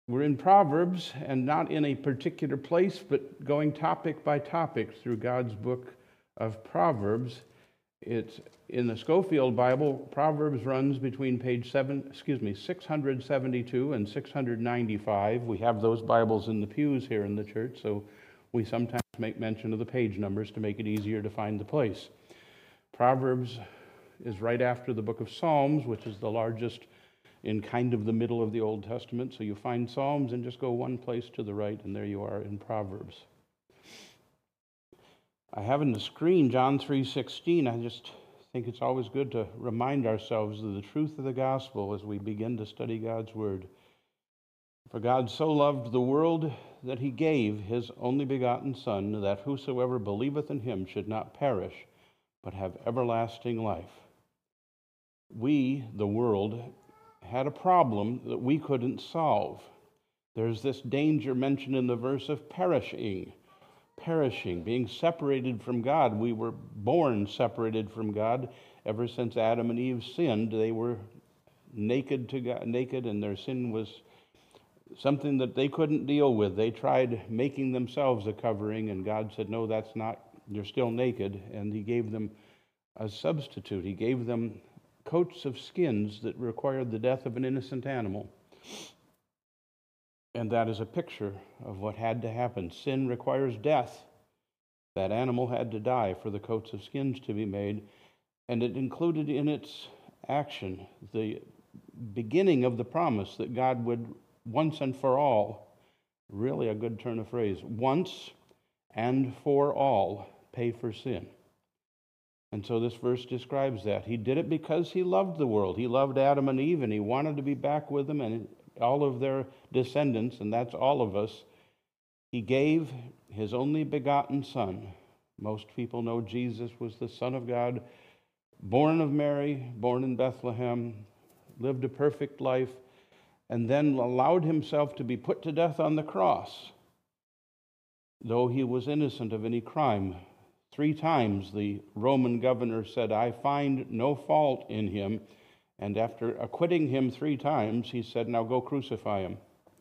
We're in Proverbs, and not in a particular place, but going topic by topic through God's book of Proverbs. It's in the Schofield Bible. Proverbs runs between page 672 and 695. We have those Bibles in the pews here in the church, so we sometimes make mention of the page numbers to make it easier to find the place. Proverbs is right after the book of Psalms, which is the largest in kind of the middle of the Old Testament. So you find Psalms and just go one place to the right, and there you are in Proverbs. I have on the screen John 3:16. I just think it's always good to remind ourselves of the truth of the gospel as we begin to study God's word. For God so loved the world that he gave his only begotten Son, that whosoever believeth in him should not perish, but have everlasting life. We, the world, had a problem that we couldn't solve. There's this danger mentioned in the verse of perishing, being separated from God. We were born separated from God. Ever since Adam and Eve sinned, they were naked to God, and their sin was something that they couldn't deal with. They tried making themselves a covering, and God said, no, that's not, you're still naked, and he gave them a substitute. He gave them coats of skins that required the death of an innocent animal. And that is a picture of what had to happen. Sin requires death. That animal had to die for the coats of skins to be made, and it included in its action the beginning of the promise that God would once and for all, really a good turn of phrase, once and for all pay for sin. And so this verse describes that. He did it because he loved the world. He loved Adam and Eve, and he wanted to be back with them and all of their descendants, and that's all of us. He gave his only begotten Son. Most people know Jesus was the Son of God, born of Mary, born in Bethlehem, lived a perfect life, and then allowed himself to be put to death on the cross, though he was innocent of any crime. 3 times the Roman governor said, I find no fault in him. And after acquitting him 3 times, he said, now go crucify him.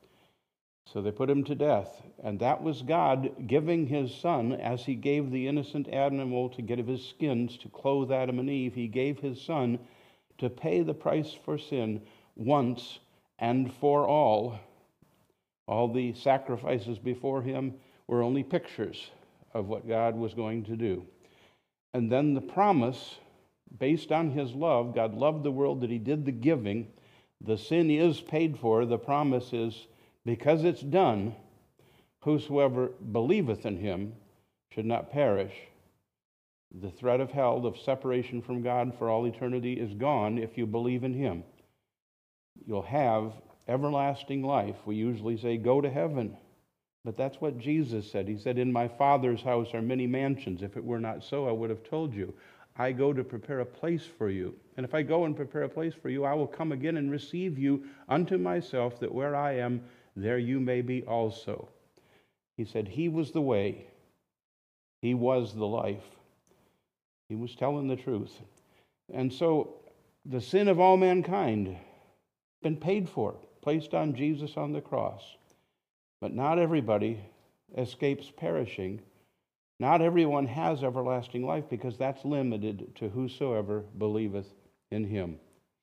So they put him to death. And that was God giving his Son, as he gave the innocent animal to get of his skins to clothe Adam and Eve. He gave his Son to pay the price for sin once and for all. All the sacrifices before him were only pictures of what God was going to do. And then the promise, based on his love, God loved the world that he did the giving. The sin is paid for. The promise is, because it's done, whosoever believeth in him should not perish. The threat of hell, of separation from God for all eternity, is gone if you believe in him. You'll have everlasting life. We usually say, go to heaven. But that's what Jesus said. He said, in my Father's house are many mansions. If it were not so, I would have told you. I go to prepare a place for you. And if I go and prepare a place for you, I will come again and receive you unto myself, that where I am, there you may be also. He said he was the way. He was the life. He was telling the truth. And so the sin of all mankind been paid for, placed on Jesus on the cross. But not everybody escapes perishing. Not everyone has everlasting life, because that's limited to whosoever believeth in him.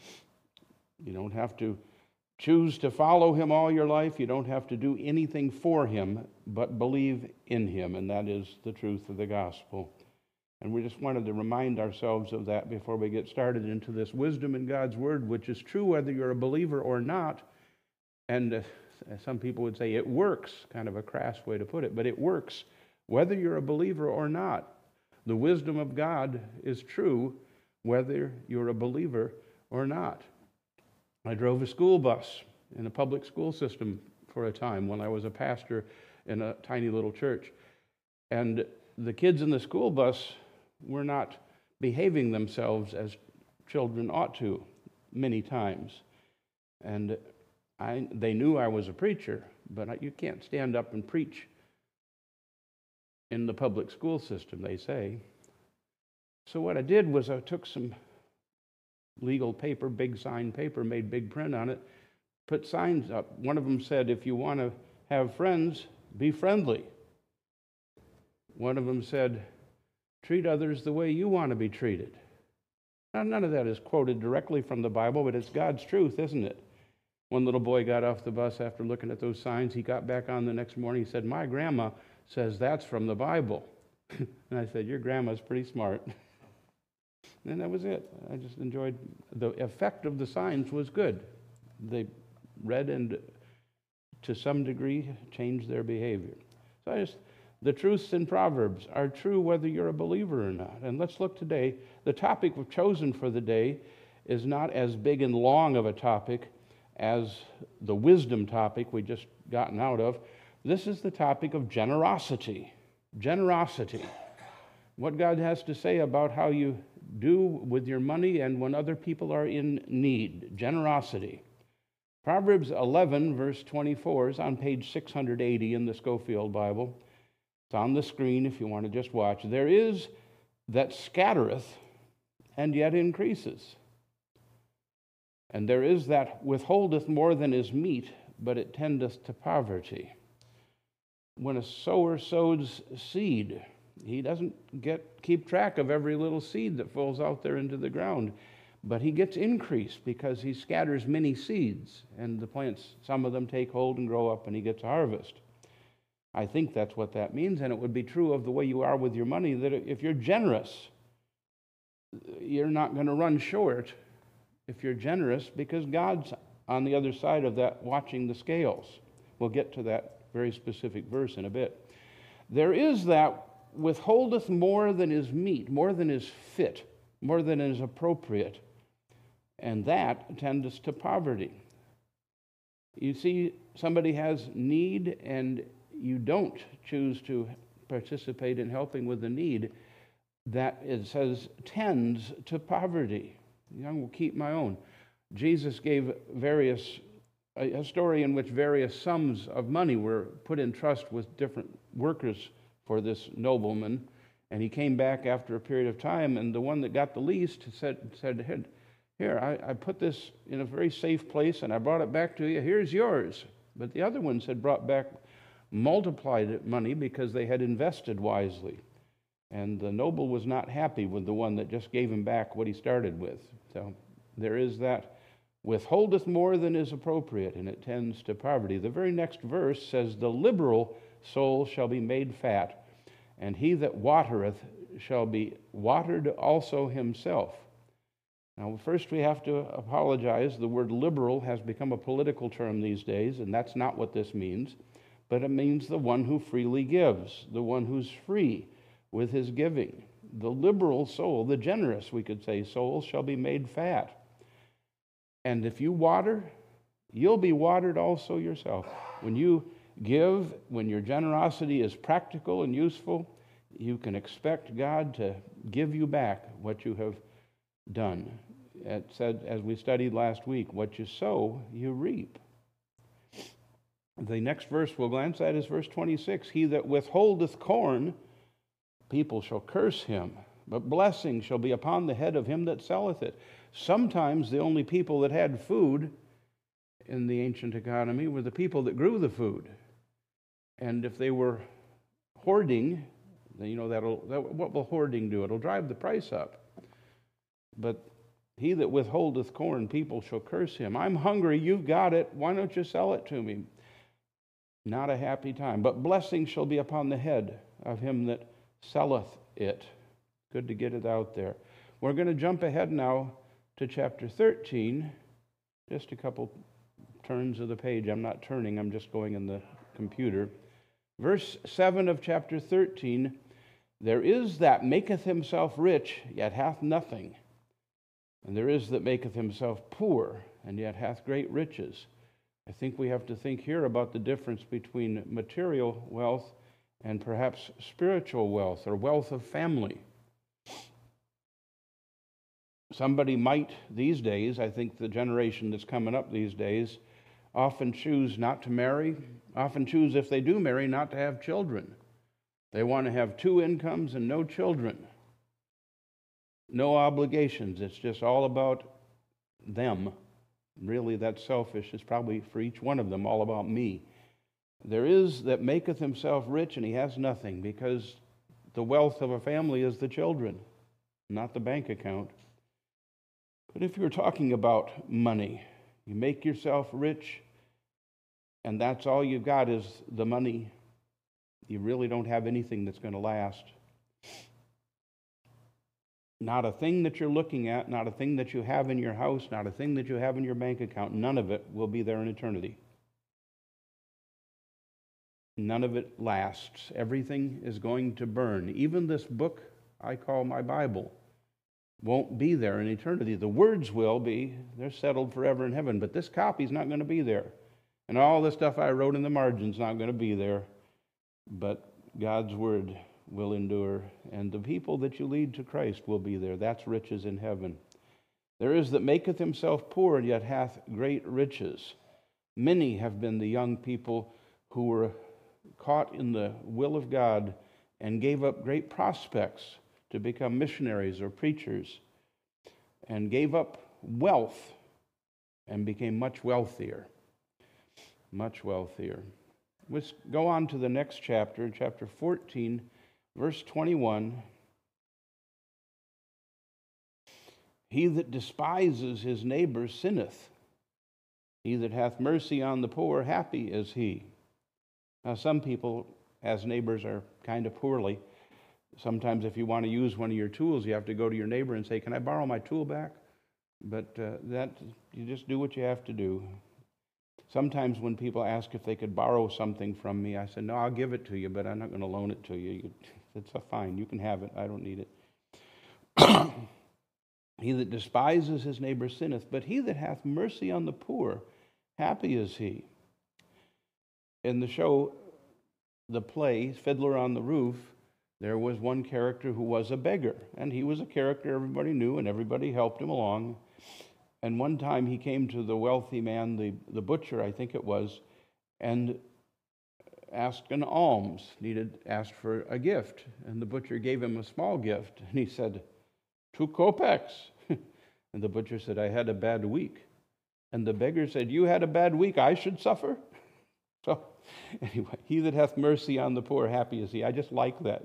You don't have to choose to follow him all your life. You don't have to do anything for him, but believe in him, and that is the truth of the gospel. And we just wanted to remind ourselves of that before we get started into this wisdom in God's word, which is true whether you're a believer or not. And some people would say it works, kind of a crass way to put it, but it works whether you're a believer or not. The wisdom of God is true whether you're a believer or not. I drove a school bus in a public school system for a time when I was a pastor in a tiny little church. And the kids in the school bus were not behaving themselves as children ought to many times. And they knew I was a preacher, but you can't stand up and preach in the public school system, they say. So what I did was I took some legal paper, big signed paper, made big print on it, put signs up. One of them said, if you want to have friends, be friendly. One of them said, treat others the way you want to be treated. Now, none of that is quoted directly from the Bible, but it's God's truth, isn't it? One little boy got off the bus after looking at those signs. He got back on the next morning. He said, my grandma says that's from the Bible. And I said, your grandma's pretty smart. And that was it. I just enjoyed the effect of the signs was good. They read and to some degree changed their behavior. So the truths in Proverbs are true whether you're a believer or not. And let's look today. The topic we've chosen for the day is not as big and long of a topic as the wisdom topic we just gotten out of. This is the topic of generosity. Generosity. What God has to say about how you do with your money and when other people are in need. Generosity. Proverbs 11, verse 24 is on page 680 in the Scofield Bible. It's on the screen if you want to just watch. There is that scattereth and yet increases. And there is that withholdeth more than is meet, but it tendeth to poverty. When a sower sows seed, he doesn't keep track of every little seed that falls out there into the ground, but he gets increase because he scatters many seeds, and the plants, some of them take hold and grow up, and he gets a harvest. I think that's what that means, and it would be true of the way you are with your money, that if you're generous, you're not going to run short if you're generous, because God's on the other side of that watching the scales. We'll get to that very specific verse in a bit. There is that withholdeth more than is meet, more than is fit, more than is appropriate, and that tendeth to poverty. You see, somebody has need and you don't choose to participate in helping with the need, that it says tends to poverty. I will keep my own. Jesus gave a story in which various sums of money were put in trust with different workers for this nobleman, and he came back after a period of time, and the one that got the least said, here, I put this in a very safe place, and I brought it back to you. Here's yours. But the other ones had brought back multiplied money because they had invested wisely. And the noble was not happy with the one that just gave him back what he started with. So there is that withholdeth more than is appropriate, and it tends to poverty. The very next verse says, the liberal soul shall be made fat, and he that watereth shall be watered also himself. Now, first we have to apologize. The word liberal has become a political term these days, and that's not what this means. But it means the one who freely gives, the one who's free with his giving. The liberal soul, the generous, we could say, soul shall be made fat. And if you water, you'll be watered also yourself. When you give, when your generosity is practical and useful, you can expect God to give you back what you have done. It said, as we studied last week, what you sow, you reap. The next verse we'll glance at is verse 26. He that withholdeth corn, people shall curse him, but blessing shall be upon the head of him that selleth it. Sometimes the only people that had food in the ancient economy were the people that grew the food. And if they were hoarding, what will hoarding do? It'll drive the price up. But he that withholdeth corn, people shall curse him. I'm hungry, you've got it, why don't you sell it to me? Not a happy time. But blessing shall be upon the head of him that selleth it. Good to get it out there. We're going to jump ahead now to chapter 13. Just a couple turns of the page. I'm not turning, I'm just going in the computer. Verse 7 of chapter 13. There is that maketh himself rich, yet hath nothing. And there is that maketh himself poor, and yet hath great riches. I think we have to think here about the difference between material wealth and perhaps spiritual wealth or wealth of family. Somebody might these days, I think the generation that's coming up these days, often choose not to marry, often choose if they do marry not to have children. They want to have 2 incomes and no children. No obligations. It's just all about them. Really, that's selfish. It's probably for each one of them all about me. There is that maketh himself rich, and he has nothing, because the wealth of a family is the children, not the bank account. But if you're talking about money, you make yourself rich, and that's all you've got is the money, you really don't have anything that's going to last. Not a thing that you're looking at, not a thing that you have in your house, not a thing that you have in your bank account, none of it will be there in eternity. None of it lasts. Everything is going to burn. Even this book I call my Bible won't be there in eternity. The words will be. They're settled forever in heaven. But this copy's not going to be there. And all the stuff I wrote in the margin's not going to be there. But God's word will endure. And the people that you lead to Christ will be there. That's riches in heaven. There is that maketh himself poor, and yet hath great riches. Many have been the young people who were caught in the will of God and gave up great prospects to become missionaries or preachers, and gave up wealth and became much wealthier. Much wealthier. Let's go on to the next chapter, chapter 14, verse 21. He that despises his neighbor sinneth. He that hath mercy on the poor, happy is he. Now, some people, as neighbors, are kind of poorly. Sometimes if you want to use one of your tools, you have to go to your neighbor and say, "Can I borrow my tool back?" But you just do what you have to do. Sometimes when people ask if they could borrow something from me, I said, "No, I'll give it to you, but I'm not going to loan it to you. It's fine. You can have it. I don't need it." He that despises his neighbor sinneth, but he that hath mercy on the poor, happy is he. In the show, the play, Fiddler on the Roof, there was one character who was a beggar, and he was a character everybody knew, and everybody helped him along. And one time he came to the wealthy man, the butcher, I think it was, and asked an alms, asked for a gift. And the butcher gave him a small gift, and he said, 2 kopecks. And the butcher said, "I had a bad week." And the beggar said, "You had a bad week, I should suffer?" So, anyway, he that hath mercy on the poor, happy is he. I just like that,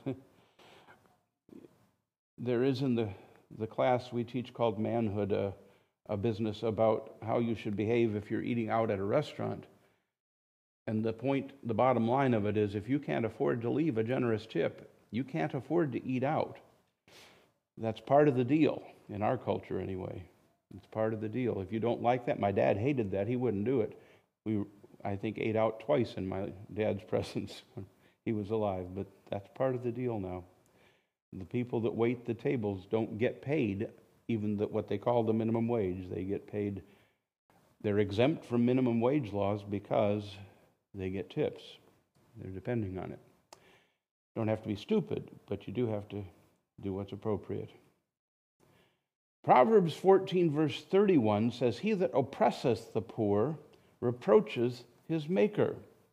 There is in the class we teach called Manhood, a business about how you should behave if you're eating out at a restaurant. And the bottom line of it is, if you can't afford to leave a generous tip, you can't afford to eat out. That's part of the deal, in our culture anyway. It's part of the deal. If you don't like that, my dad hated that. He wouldn't do it. I think, ate out twice in my dad's presence when he was alive, but that's part of the deal now. The people that wait the tables don't get paid even what they call the minimum wage. They get paid, they're exempt from minimum wage laws because they get tips. They're depending on it. Don't have to be stupid, but you do have to do what's appropriate. Proverbs 14, verse 31 says, "He that oppresseth the poor reproaches his maker."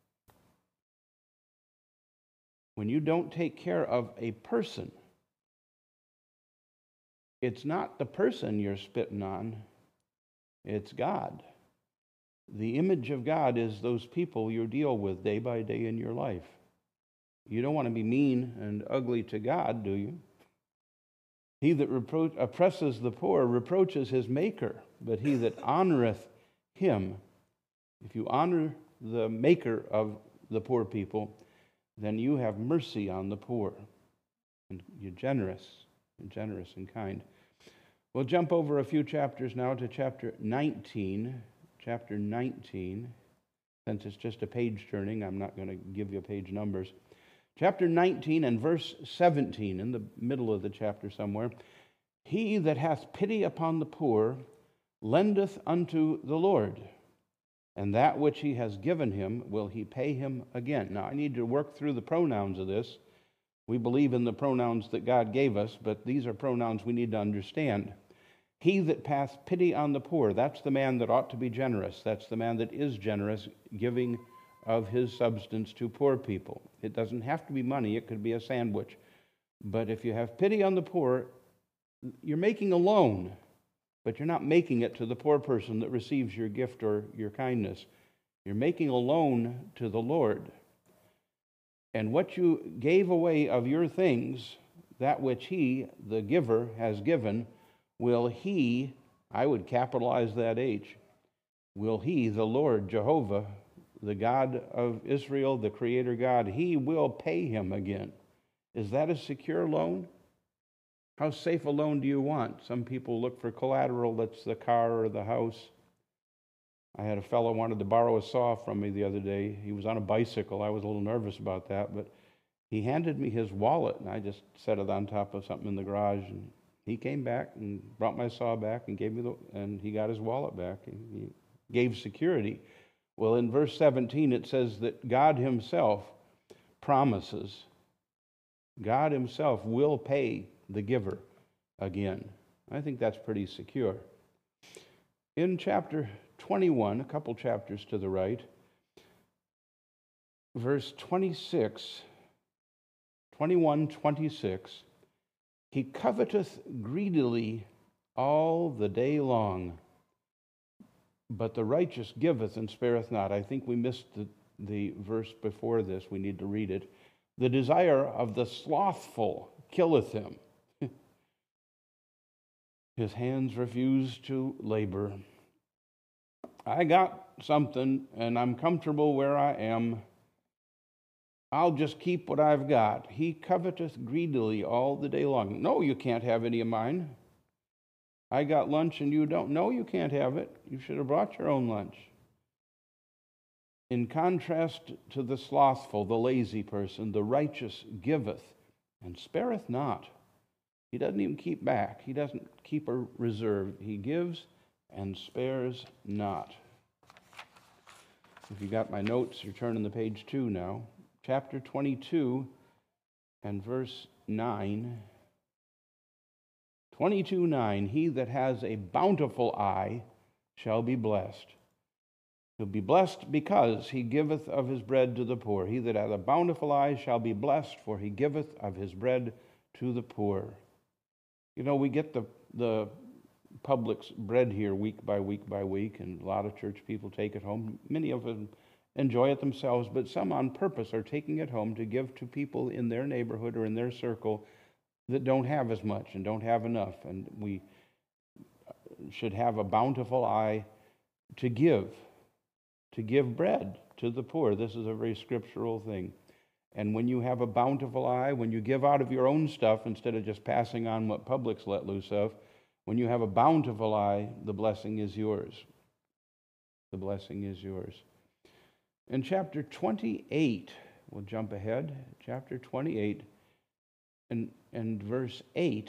When you don't take care of a person, it's not the person you're spitting on, it's God. The image of God is those people you deal with day by day in your life. You don't want to be mean and ugly to God, do you? He that oppresses the poor reproaches his maker, but he that honoreth him. If you honor the maker of the poor people, then you have mercy on the poor. And you're generous and kind. We'll jump over a few chapters now to chapter 19. Chapter 19. Since it's just a page turning, I'm not going to give you page numbers. Chapter 19 and verse 17, in the middle of the chapter somewhere. "He that hath pity upon the poor lendeth unto the Lord, and that which he has given him will he pay him again." Now, I need to work through the pronouns of this. We believe in the pronouns that God gave us, but these are pronouns we need to understand. He that hath pity on the poor, that's the man that ought to be generous. That's the man that is generous, giving of his substance to poor people. It doesn't have to be money. It could be a sandwich. But if you have pity on the poor, you're making a loan. but you're not making it to the poor person that receives your gift or your kindness. You're making a loan to the Lord. And what you gave away of your things, that which He, the giver, has given, will He, I would capitalize that H, will He, the Lord, Jehovah, the God of Israel, the Creator God, He will pay him again. Is that a secure loan? How safe a loan do you want? Some people look for collateral, that's the car or the house. I had a fellow wanted to borrow a saw from me the other day. He was on a bicycle. I was a little nervous about that, but he handed me his wallet, and I just set it on top of something in the garage, and he came back and brought my saw back and gave me and he got his wallet back. He gave security. Well, in verse 17, it says that God himself promises, God himself will pay the giver again. I think that's pretty secure. In chapter 21, a couple chapters to the right, verse 26, 21:26, he coveteth greedily all the day long, but the righteous giveth and spareth not. I think we missed the verse before this. We need to read it. The desire of the slothful killeth him. His hands refuse to labor. I got something, and I'm comfortable where I am. I'll just keep what I've got. He coveteth greedily all the day long. No, you can't have any of mine. I got lunch and you don't. No, you can't have it. You should have brought your own lunch. In contrast to the slothful, the lazy person, the righteous giveth and spareth not. He doesn't even keep back. He doesn't keep a reserve. He gives and spares not. If you got my notes, you're turning to page 2 now. Chapter 22 and verse 9. 22:9, he that has a bountiful eye shall be blessed. He'll be blessed because he giveth of his bread to the poor. He that hath a bountiful eye shall be blessed, for he giveth of his bread to the poor. You know, we get the public's bread here week by week by week, and a lot of church people take it home. Many of them enjoy it themselves, but some on purpose are taking it home to give to people in their neighborhood or in their circle that don't have as much and don't have enough. And we should have a bountiful eye to give bread to the poor. This is a very scriptural thing. And when you have a bountiful eye, when you give out of your own stuff instead of just passing on what public's let loose of, when you have a bountiful eye, the blessing is yours. The blessing is yours. In chapter 28, we'll jump ahead, chapter 28 and verse 8,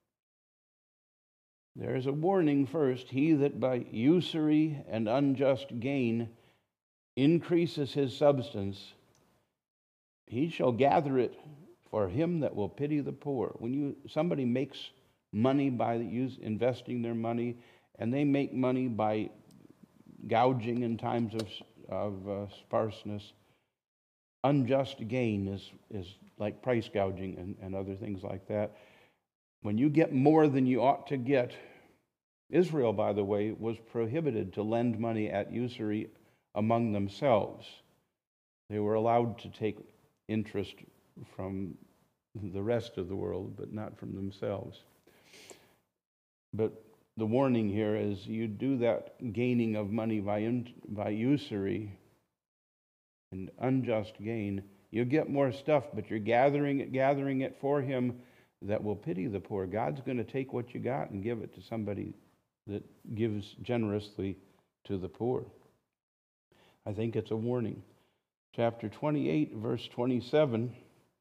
there is a warning first. He that by usury and unjust gain increases his substance, he shall gather it for him that will pity the poor. When somebody makes money by investing their money, and they make money by gouging in times of sparseness, unjust gain is like price gouging and other things like that. When you get more than you ought to get, Israel, by the way, was prohibited to lend money at usury among themselves. They were allowed to take interest from the rest of the world, but not from themselves. But the warning here is you do that gaining of money by usury and unjust gain, you get more stuff, but you're gathering it for him that will pity the poor. God's going to take what you got and give it to somebody that gives generously to the poor. I think it's a warning. Chapter 28, verse 27,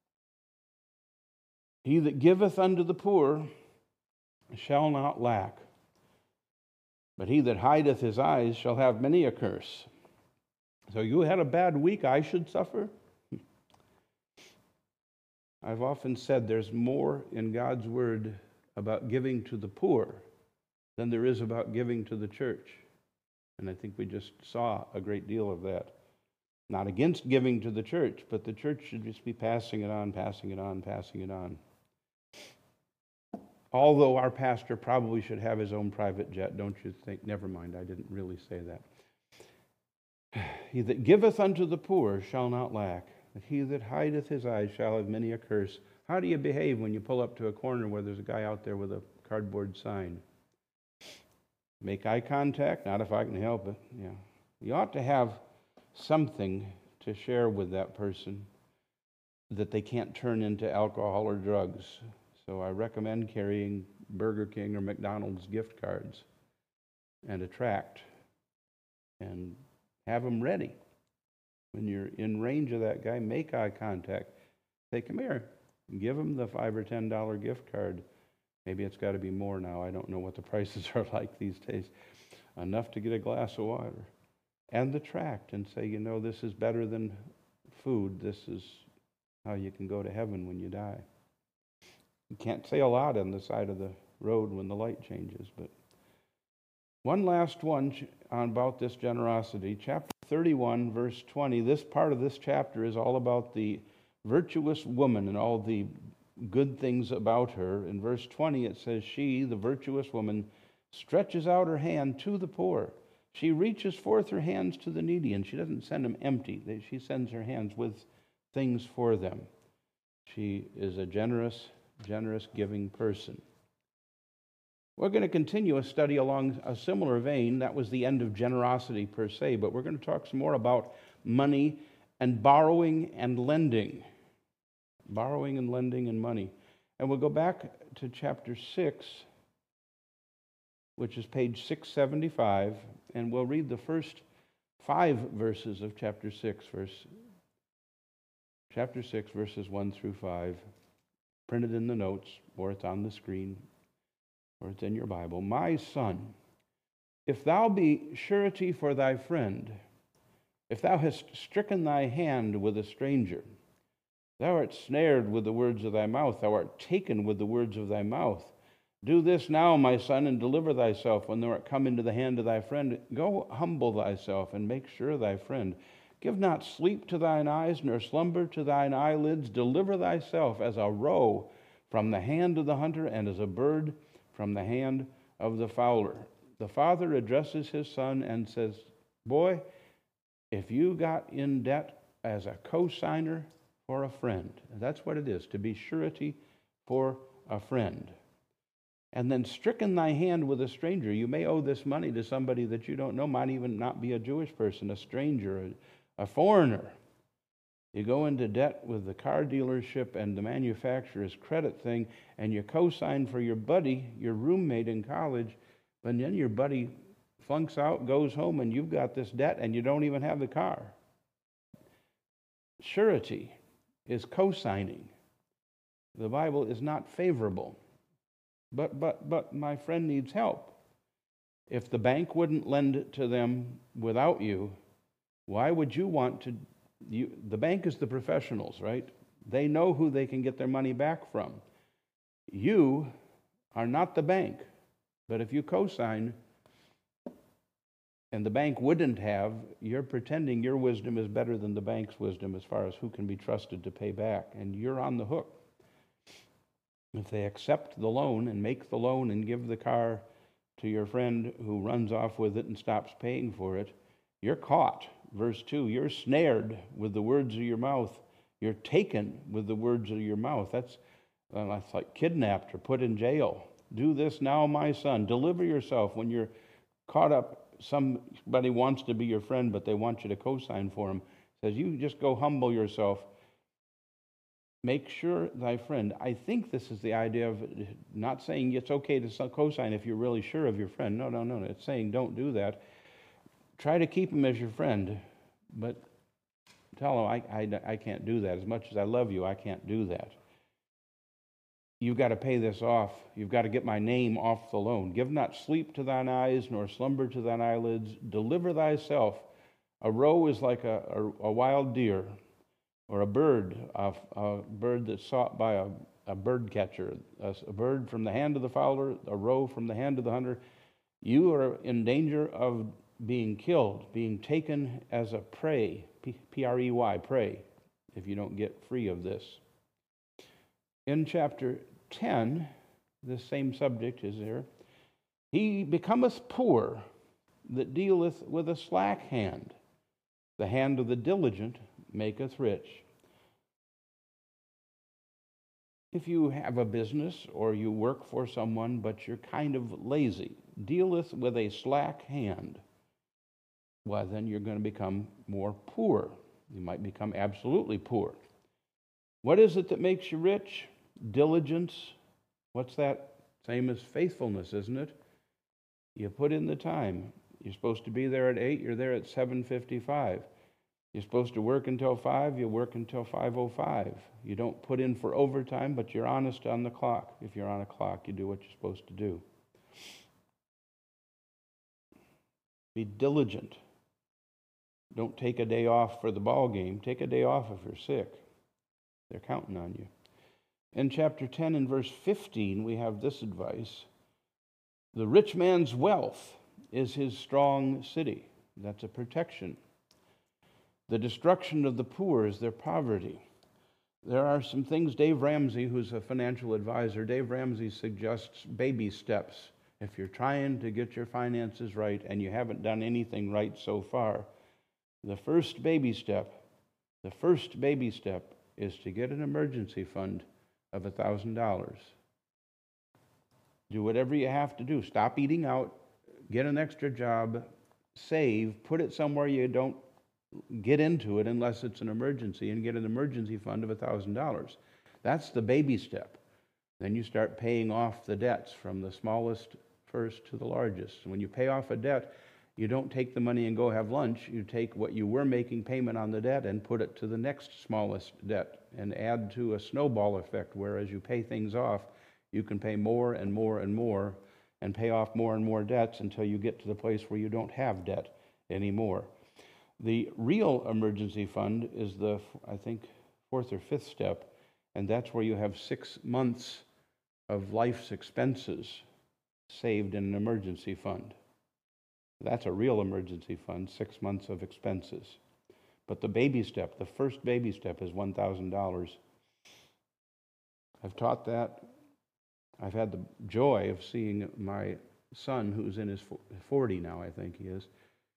he that giveth unto the poor shall not lack, but he that hideth his eyes shall have many a curse. So you had a bad week, I should suffer? I've often said there's more in God's word about giving to the poor than there is about giving to the church. And I think we just saw a great deal of that. Not against giving to the church, but the church should just be passing it on, passing it on, passing it on. Although our pastor probably should have his own private jet, don't you think? Never mind, I didn't really say that. He that giveth unto the poor shall not lack, but he that hideth his eyes shall have many a curse. How do you behave when you pull up to a corner where there's a guy out there with a cardboard sign? Make eye contact? Not if I can help it. Yeah. You ought to have something to share with that person that they can't turn into alcohol or drugs. So I recommend carrying Burger King or McDonald's gift cards and a tract and have them ready. When you're in range of that guy, make eye contact. Say, come here. Give him the $5 or $10 gift card. Maybe it's got to be more now. I don't know what the prices are like these days. Enough to get a glass of water. And the tract, and say, this is better than food. This is how you can go to heaven when you die. You can't say a lot on the side of the road when the light changes. But one last one about this generosity. Chapter 31, verse 20. This part of this chapter is all about the virtuous woman and all the good things about her. In verse 20 it says, she, the virtuous woman, stretches out her hand to the poor. She reaches forth her hands to the needy, and she doesn't send them empty. She sends her hands with things for them. She is a generous, giving person. We're going to continue a study along a similar vein. That was the end of generosity per se, but we're going to talk some more about money and borrowing and lending. Borrowing and lending and money. And we'll go back to chapter 6, which is page 675, and we'll read the first 5 verses of chapter 6, verses 1 through 5, printed in the notes, or it's on the screen, or it's in your Bible. My son, if thou be surety for thy friend, if thou hast stricken thy hand with a stranger, thou art snared with the words of thy mouth, thou art taken with the words of thy mouth. Do this now, my son, and deliver thyself when thou art come into the hand of thy friend. Go humble thyself, and make sure thy friend. Give not sleep to thine eyes, nor slumber to thine eyelids. Deliver thyself as a roe from the hand of the hunter, and as a bird from the hand of the fowler. The father addresses his son and says, boy, if you got in debt as a co-signer for a friend, that's what it is, to be surety for a friend. And then stricken thy hand with a stranger. You may owe this money to somebody that you don't know, might even not be a Jewish person, a stranger, a foreigner. You go into debt with the car dealership and the manufacturer's credit thing, and you co-sign for your buddy, your roommate in college, but then your buddy flunks out, goes home, and you've got this debt, and you don't even have the car. Surety is co-signing. The Bible is not favorable. But my friend needs help. If the bank wouldn't lend it to them without you, why would you want to? The bank is the professionals, right? They know who they can get their money back from. You are not the bank. But if you co-sign and the bank wouldn't have, you're pretending your wisdom is better than the bank's wisdom as far as who can be trusted to pay back, and you're on the hook. If they accept the loan and make the loan and give the car to your friend who runs off with it and stops paying for it, you're caught. Verse 2, you're snared with the words of your mouth. You're taken with the words of your mouth. That's like kidnapped or put in jail. Do this now, my son. Deliver yourself when you're caught up. Somebody wants to be your friend, but they want you to co-sign for them. Says, you just go humble yourself. Make sure thy friend. I think this is the idea of not saying it's okay to co-sign if you're really sure of your friend. No. It's saying don't do that. Try to keep him as your friend, but tell him I can't do that. As much as I love you, I can't do that. You've got to pay this off. You've got to get my name off the loan. Give not sleep to thine eyes, nor slumber to thine eyelids. Deliver thyself. A roe is like a wild deer, or a bird that's sought by a bird catcher, a bird from the hand of the fowler, a roe from the hand of the hunter. You are in danger of being killed, being taken as a prey, P-R-E-Y, prey, if you don't get free of this. In chapter 10, this same subject is there. He becometh poor that dealeth with a slack hand. The hand of the diligent maketh rich. If you have a business or you work for someone, but you're kind of lazy, dealeth with a slack hand, well, then you're going to become more poor. You might become absolutely poor. What is it that makes you rich? Diligence. What's that? Same as faithfulness, isn't it? You put in the time. You're supposed to be there at 8, you're there at 7:55. You're supposed to work until 5, you work until 5:05. You don't put in for overtime, but you're honest on the clock. If you're on a clock, you do what you're supposed to do. Be diligent. Don't take a day off for the ball game. Take a day off if you're sick. They're counting on you. In chapter 10 and verse 15, we have this advice. The rich man's wealth is his strong city. That's a protection. The destruction of the poor is their poverty. There are some things Dave Ramsey, who's a financial advisor, Dave Ramsey suggests baby steps. If you're trying to get your finances right and you haven't done anything right so far, the first baby step is to get an emergency fund of $1,000. Do whatever you have to do. Stop eating out, get an extra job, save, put it somewhere you don't get into it unless it's an emergency, and get an emergency fund of $1,000. That's the baby step. Then you start paying off the debts from the smallest first to the largest. When you pay off a debt, you don't take the money and go have lunch. You take what you were making payment on the debt and put it to the next smallest debt and add to a snowball effect, where as you pay things off, you can pay more and more and more and pay off more and more debts until you get to the place where you don't have debt anymore. The real emergency fund is the, I think, 4th or 5th step, and that's where you have 6 months of life's expenses saved in an emergency fund. That's a real emergency fund, 6 months of expenses. But the baby step, the first baby step, is $1,000. I've taught that. I've had the joy of seeing my son, who's in his 40 now, I think he is,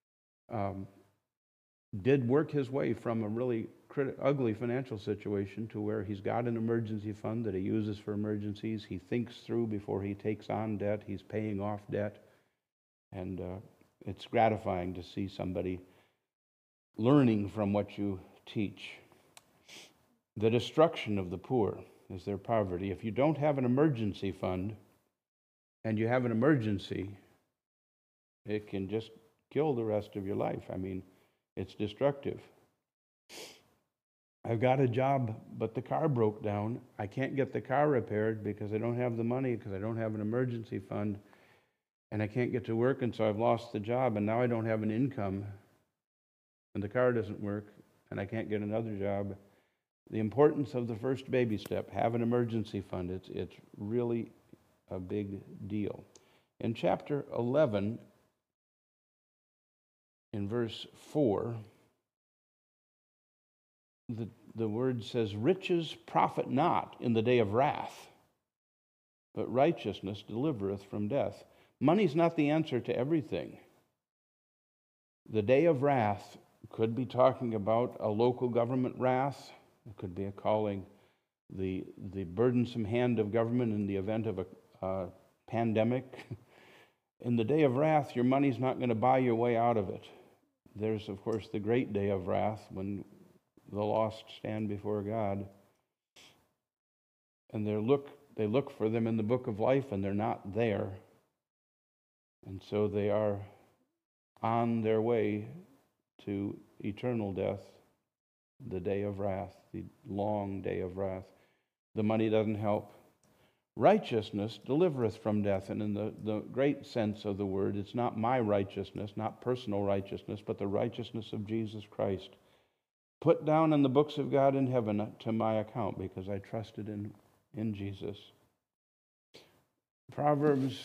did work his way from a really ugly financial situation to where he's got an emergency fund that he uses for emergencies. He thinks through before he takes on debt. He's paying off debt. And it's gratifying to see somebody learning from what you teach. The destruction of the poor is their poverty. If you don't have an emergency fund and you have an emergency, it can just kill the rest of your life. I mean, it's destructive. I've got a job, but the car broke down. I can't get the car repaired because I don't have the money, because I don't have an emergency fund, and I can't get to work, and so I've lost the job, and now I don't have an income, and the car doesn't work, and I can't get another job. The importance of the first baby step, have an emergency fund. It's really a big deal. In chapter 11, in verse 4, the word says, riches profit not in the day of wrath, but righteousness delivereth from death. Money's not the answer to everything. The day of wrath could be talking about a local government wrath. It could be calling the burdensome hand of government in the event of a pandemic. In the day of wrath, your money's not going to buy your way out of it. There's, of course, the great day of wrath when the lost stand before God. And they look for them in the book of life, and they're not there. And so they are on their way to eternal death, the day of wrath, the long day of wrath. The money doesn't help. Righteousness delivereth from death. And in the great sense of the word, it's not my righteousness, not personal righteousness, but the righteousness of Jesus Christ, put down in the books of God in heaven to my account because I trusted in Jesus. Proverbs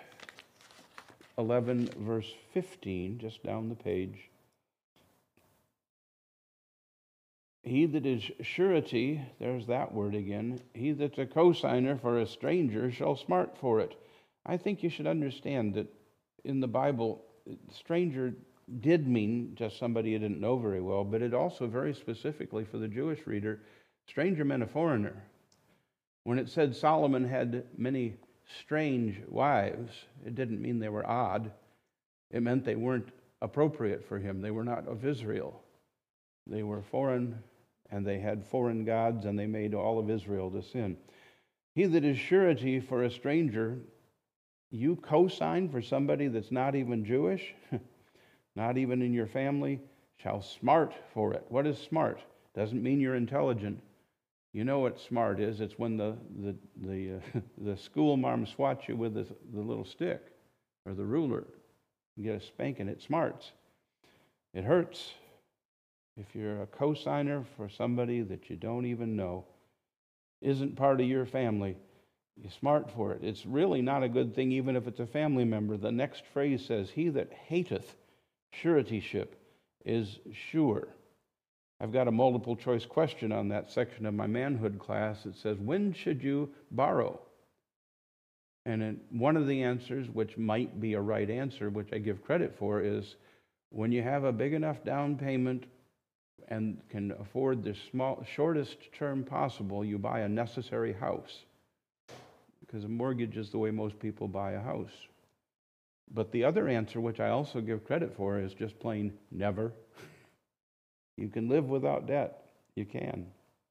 11, verse 15, just down the page. He that is surety, there's that word again, he that's a cosigner for a stranger shall smart for it. I think you should understand that in the Bible, stranger did mean just somebody you didn't know very well, but it also very specifically for the Jewish reader, stranger meant a foreigner. When it said Solomon had many strange wives, it didn't mean they were odd. It meant they weren't appropriate for him. They were not of Israel. They were foreign, and they had foreign gods, and they made all of Israel to sin. He that is surety for a stranger, you co-sign for somebody that's not even Jewish, not even in your family, shall smart for it. What is smart? Doesn't mean you're intelligent. You know what smart is. It's when the school marm swats you with the little stick or the ruler. You get a spanking, it smarts. It hurts. If you're a co-signer for somebody that you don't even know, isn't part of your family, you smart for it. It's really not a good thing even if it's a family member. The next phrase says, he that hateth suretyship is sure. I've got a multiple choice question on that section of my manhood class. It says, when should you borrow? And one of the answers, which might be a right answer, which I give credit for, is when you have a big enough down payment and can afford the shortest term possible, you buy a necessary house. Because a mortgage is the way most people buy a house. But the other answer, which I also give credit for, is just plain never. You can live without debt. You can.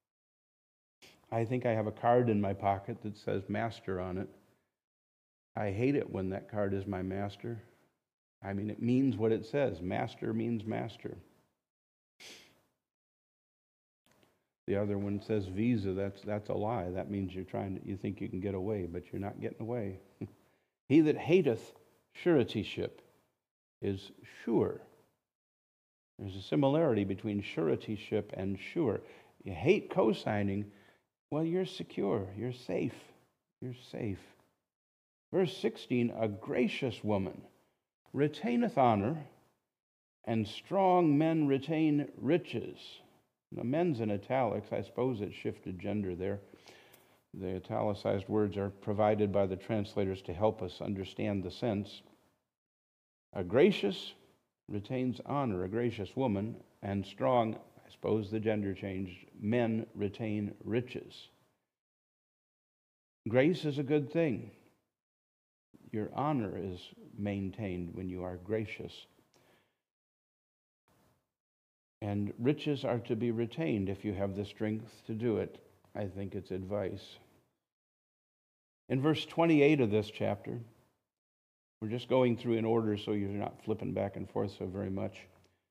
I think I have a card in my pocket that says master on it. I hate it when that card is my master. I mean, it means what it says. Master means master. The other one says Visa. That's a lie. That means you think you can get away, but you're not getting away. He that hateth suretyship is sure. There's a similarity between suretyship and sure. You hate co-signing, well, you're secure. You're safe. You're safe. Verse 16, a gracious woman retaineth honor, and strong men retain riches. Now, men's in italics, I suppose it shifted gender there. The italicized words are provided by the translators to help us understand the sense. A gracious retains honor, a gracious woman, and strong, I suppose the gender changed, men retain riches. Grace is a good thing. Your honor is maintained when you are gracious. And riches are to be retained if you have the strength to do it. I think it's advice. In verse 28 of this chapter, we're just going through in order so you're not flipping back and forth so very much.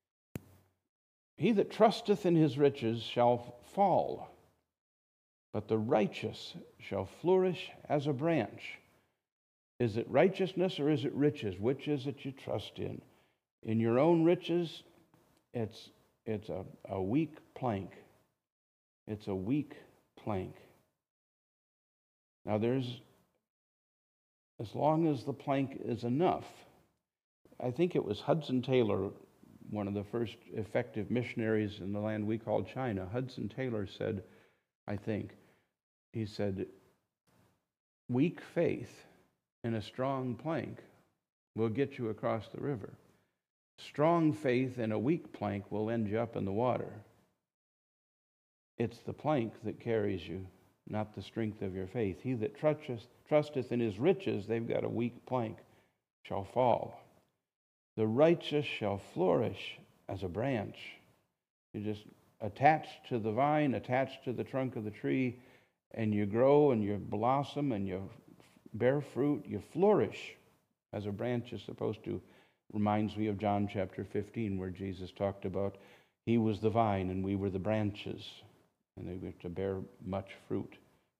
He that trusteth in his riches shall fall, but the righteous shall flourish as a branch. Is it righteousness or is it riches? Which is it you trust in? In your own riches, it's a weak plank. It's a weak plank. Now as long as the plank is enough. I think it was Hudson Taylor, one of the first effective missionaries in the land we call China. Hudson Taylor said, he said, weak faith in a strong plank will get you across the river. Strong faith in a weak plank will end you up in the water. It's the plank that carries you, not the strength of your faith. He that trusteth in his riches, they've got a weak plank, shall fall. The righteous shall flourish as a branch. You just attach to the vine, attach to the trunk of the tree, and you grow and you blossom and you bear fruit. You flourish as a branch is supposed to. Reminds me of John chapter 15, where Jesus talked about he was the vine and we were the branches, and they were to bear much fruit.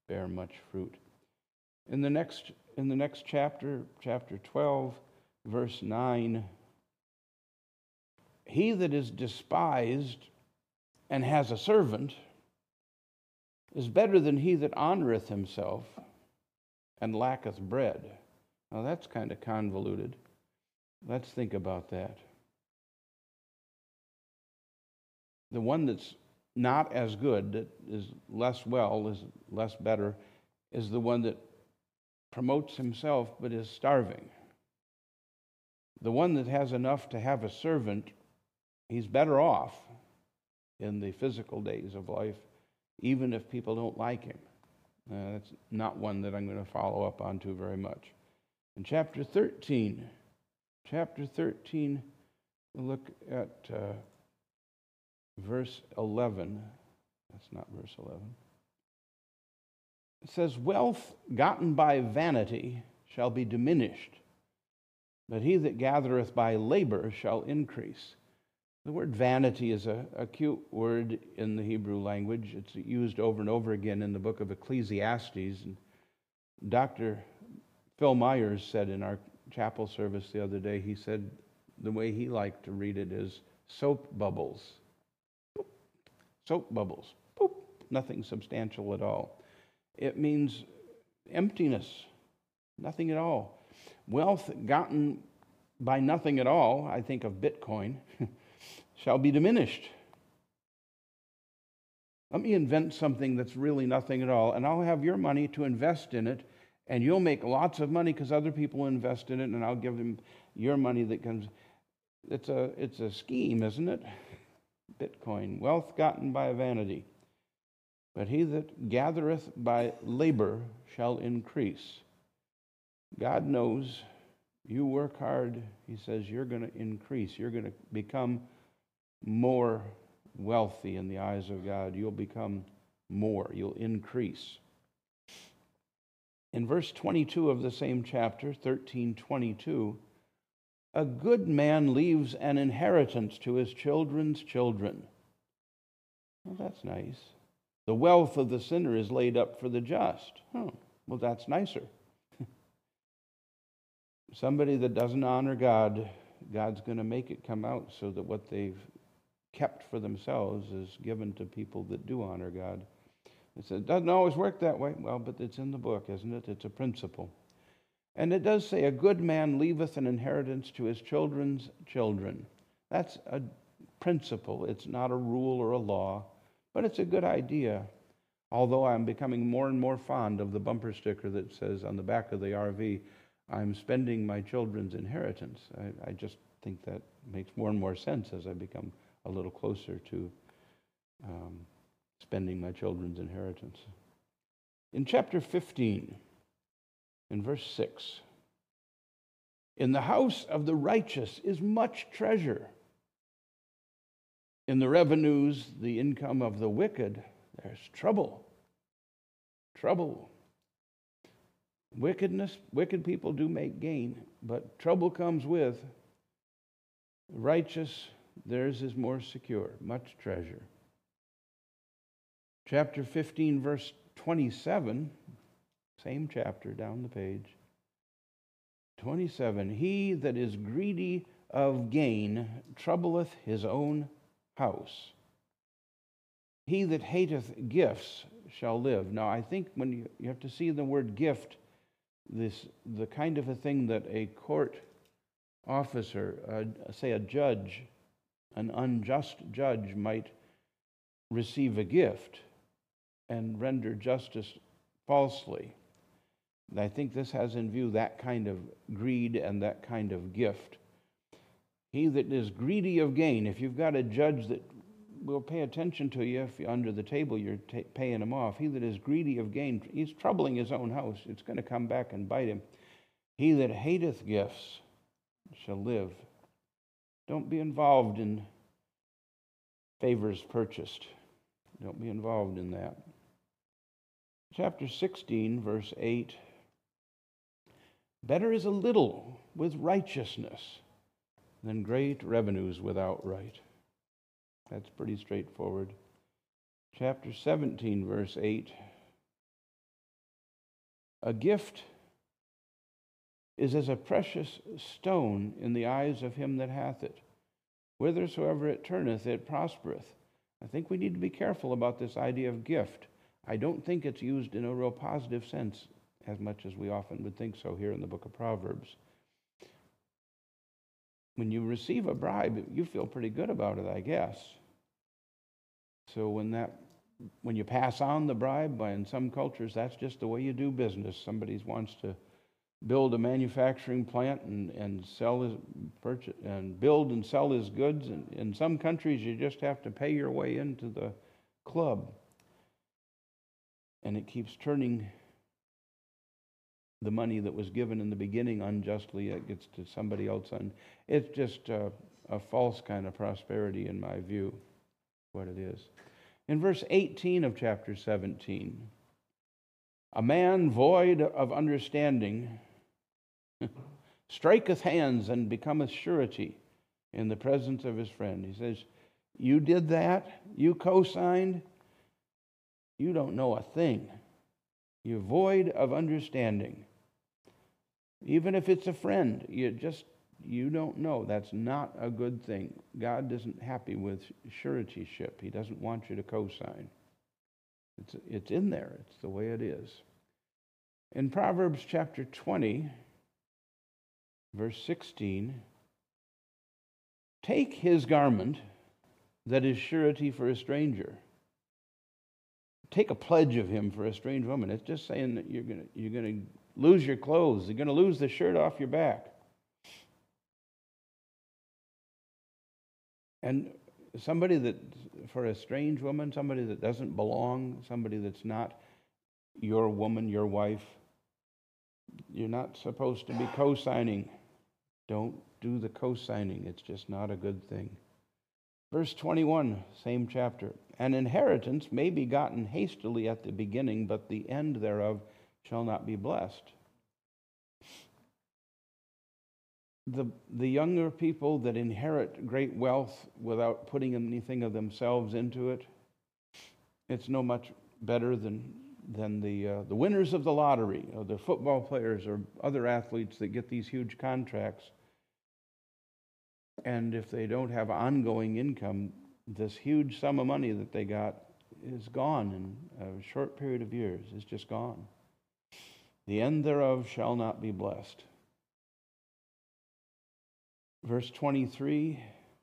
In the next chapter, chapter 12, verse 9, he that is despised and has a servant is better than he that honoreth himself and lacketh bread. Now that's kind of convoluted. Let's think about that. The one that's not as good, that is less well, is less better, is the one that promotes himself but is starving. The one that has enough to have a servant, he's better off in the physical days of life, even if people don't like him. That's not one that I'm going to follow up on too very much. In chapter 13, look at verse 11. That's not verse 11. It says, "Wealth gotten by vanity shall be diminished, but he that gathereth by labor shall increase." The word vanity is a cute word in the Hebrew language. It's used over and over again in the book of Ecclesiastes. And Dr. Phil Myers said in our chapel service the other day, he said the way he liked to read it is soap bubbles. Soap bubbles. Boop. Nothing substantial at all. It means emptiness, nothing at all. Wealth gotten by nothing at all, I think of Bitcoin, shall be diminished. Let me invent something that's really nothing at all, and I'll have your money to invest in it, and you'll make lots of money because other people invest in it, and I'll give them your money that comes. It's a scheme, isn't it? Bitcoin, wealth gotten by vanity. But he that gathereth by labor shall increase. God knows you work hard. He says you're going to increase. You're going to become more wealthy in the eyes of God. You'll become more. You'll increase. In verse 22 of the same chapter, 13:22, a good man leaves an inheritance to his children's children. Well, that's nice. The wealth of the sinner is laid up for the just. Oh, well, that's nicer. Somebody that doesn't honor God, God's going to make it come out so that what they've kept for themselves is given to people that do honor God. It doesn't always work that way. Well, but it's in the book, isn't it? It's a principle. And it does say, a good man leaveth an inheritance to his children's children. That's a principle. It's not a rule or a law, but it's a good idea. Although I'm becoming more and more fond of the bumper sticker that says on the back of the RV, I'm spending my children's inheritance. I just think that makes more and more sense as I become a little closer to spending my children's inheritance. In chapter 15, in verse 6, in the house of the righteous is much treasure. In the revenues, the income of the wicked, there's trouble. Trouble. Wicked people do make gain, but trouble comes with. Righteous, theirs is more secure, much treasure. Chapter 15, verse 27, same chapter down the page. 27, he that is greedy of gain troubleth his own house. He that hateth gifts shall live. Now, I think when you have to see the word gift, the kind of a thing that a court officer, say a judge, an unjust judge might receive a gift and render justice falsely. And I think this has in view that kind of greed and that kind of gift. He that is greedy of gain, if you've got a judge that will pay attention to you, if you're under the table you're paying him off, he that is greedy of gain, he's troubling his own house. It's going to come back and bite him. He that hateth gifts shall live. Don't be involved in favors purchased. Don't be involved in that. Chapter 16, verse 8. Better is a little with righteousness than great revenues without right. That's pretty straightforward. Chapter 17, verse 8. A gift is as a precious stone in the eyes of him that hath it. Whithersoever it turneth, it prospereth. I think we need to be careful about this idea of gift. I don't think it's used in a real positive sense as much as we often would think so here in the book of Proverbs. When you receive a bribe, you feel pretty good about it, I guess. So when you pass on the bribe, in some cultures, that's just the way you do business. Somebody wants to build a manufacturing plant and build and sell his goods. And in some countries, you just have to pay your way into the club. And it keeps turning the money that was given in the beginning unjustly. It gets to somebody else. And it's just a false kind of prosperity, in my view, what it is. In verse 18 of chapter 17, a man void of understanding striketh hands and becometh surety in the presence of his friend. He says, you did that? You co-signed? You don't know a thing. You're void of understanding. Even if it's a friend, you don't know. That's not a good thing. God isn't happy with suretyship. He doesn't want you to co-sign. It's in there. It's the way it is. In Proverbs chapter 20, verse 16, take his garment that is surety for a stranger. Take a pledge of him for a strange woman. It's just saying that you're going to lose your clothes. You're going to lose the shirt off your back. And somebody that, for a strange woman, somebody that doesn't belong, somebody that's not your woman, your wife, you're not supposed to be co-signing. Don't do the co-signing. It's just not a good thing. Verse 21, same chapter. An inheritance may be gotten hastily at the beginning, but the end thereof shall not be blessed. The younger people that inherit great wealth without putting anything of themselves into it, it's no much better than the winners of the lottery, or the football players or other athletes that get these huge contracts. And if they don't have ongoing income, this huge sum of money that they got is gone in a short period of years. It's just gone. The end thereof shall not be blessed. Verse 23,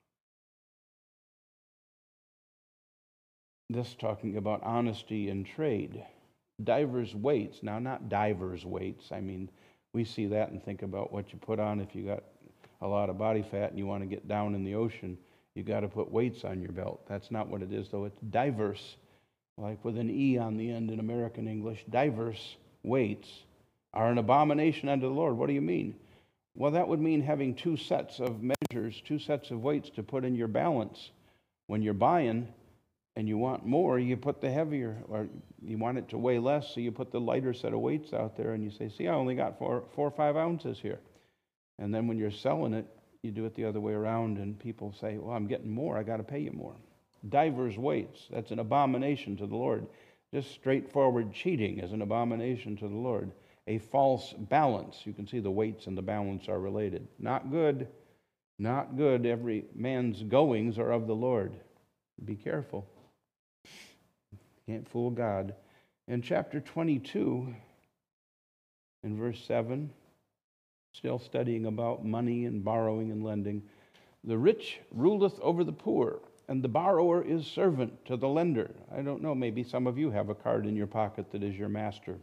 this talking about honesty in trade. Divers weights. Now, not divers weights. I mean, we see that and think about what you put on if you got a lot of body fat and you want to get down in the ocean. You got to put weights on your belt. That's not what it is, though. It's diverse, like with an E on the end in American English. Diverse weights are an abomination unto the Lord. What do you mean? Well, that would mean having two sets of measures, two sets of weights to put in your balance. When you're buying and you want more, you put the heavier, or you want it to weigh less, so you put the lighter set of weights out there and you say, see, I only got 4 or 5 ounces here. And then when you're selling it, you do it the other way around, and people say, well, I'm getting more, I got to pay you more. Divers weights, that's an abomination to the Lord. Just straightforward cheating is an abomination to the Lord. A false balance. You can see the weights and the balance are related. Not good. Not good. Every man's goings are of the Lord. Be careful. Can't fool God. In chapter 22, in verse 7, still studying about money and borrowing and lending, the rich ruleth over the poor, and the borrower is servant to the lender. I don't know, maybe some of you have a card in your pocket that is your master.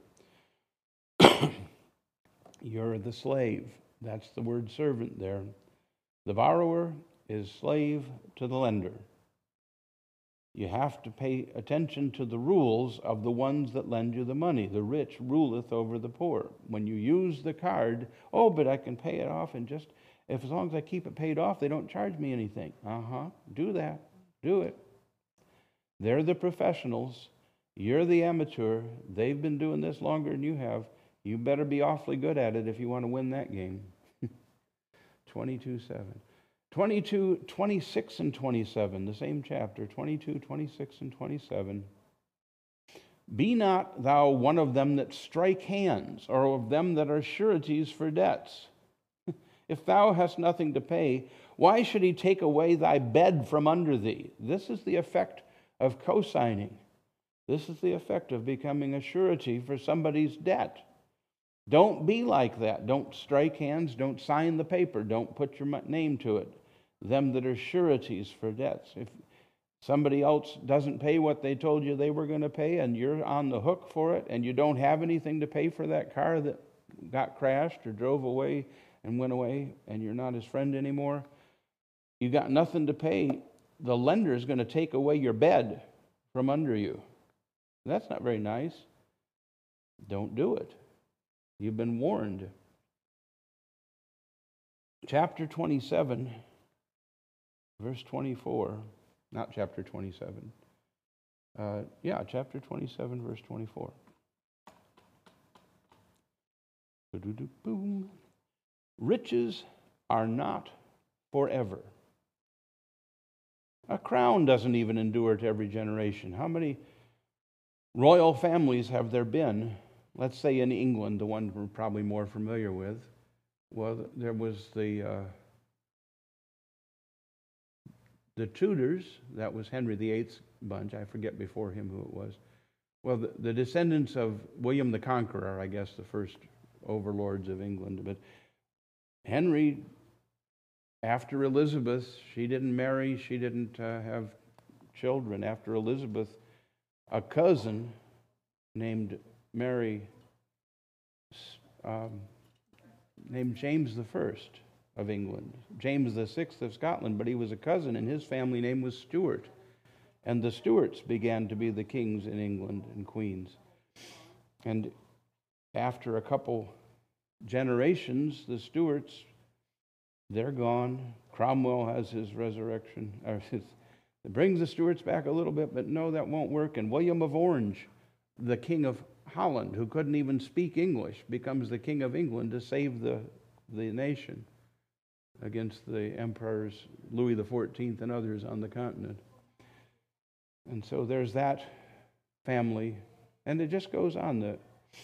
You're the slave. That's the word servant there. The borrower is slave to the lender. You have to pay attention to the rules of the ones that lend you the money. The rich ruleth over the poor. When you use the card, oh, but I can pay it off and just, as long as I keep it paid off, they don't charge me anything. Do that. Do it. They're the professionals. You're the amateur. They've been doing this longer than you have. You better be awfully good at it if you want to win that game. 22:7. 22, 26 and 27, the same chapter, 22, 26 and 27. Be not thou one of them that strike hands, or of them that are sureties for debts. If thou hast nothing to pay, why should he take away thy bed from under thee? This is the effect of co-signing. This is the effect of becoming a surety for somebody's debt. Don't be like that. Don't strike hands. Don't sign the paper. Don't put your name to it. Them that are sureties for debts. If somebody else doesn't pay what they told you they were going to pay, and you're on the hook for it, and you don't have anything to pay for that car that got crashed or drove away and went away, and you're not his friend anymore, you got nothing to pay, the lender is going to take away your bed from under you. That's not very nice. Don't do it. You've been warned. Chapter 27, verse 24. Not chapter 27. Chapter 27, verse 24. Boom. Riches are not forever. A crown doesn't even endure to every generation. How many royal families have there been? Let's say in England, the one we're probably more familiar with. Well, there was the Tudors. That was Henry VIII's bunch. I forget before him who it was. Well, the descendants of William the Conqueror, I guess, the first overlords of England. But Henry, after Elizabeth, she didn't marry, she didn't have children. After Elizabeth, a cousin named named James I of England, James VI of Scotland, but he was a cousin, and his family name was Stuart. And the Stuarts began to be the kings in England and queens. And after a couple generations, the Stuarts, they're gone. Cromwell has his resurrection. It brings the Stuarts back a little bit, but no, that won't work. And William of Orange, the king of Holland, who couldn't even speak English, becomes the king of England to save the nation against the emperors, Louis XIV and others on the continent. And so there's that family, and it just goes on.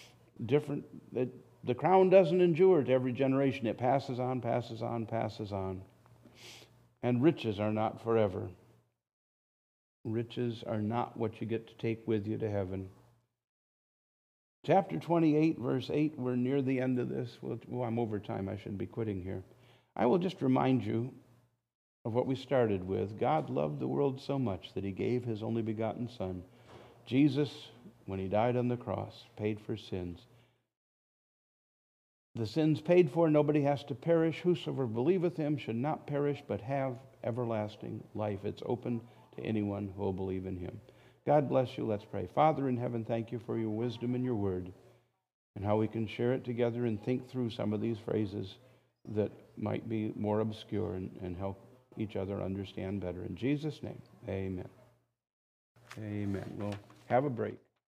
The crown doesn't endure to every generation. It passes on, passes on, passes on. And riches are not forever. Riches are not what you get to take with you to heaven. Chapter 28, verse 8, we're near the end of this. Well, I'm over time. I should be quitting here. I will just remind you of what we started with. God loved the world so much that he gave his only begotten Son. Jesus, when he died on the cross, paid for sins. The sins paid for, nobody has to perish. Whosoever believeth him should not perish, but have everlasting life. It's open to anyone who will believe in him. God bless you. Let's pray. Father in heaven, thank you for your wisdom and your word, and how we can share it together and think through some of these phrases that might be more obscure and help each other understand better. In Jesus' name, amen. Amen. Well, have a break.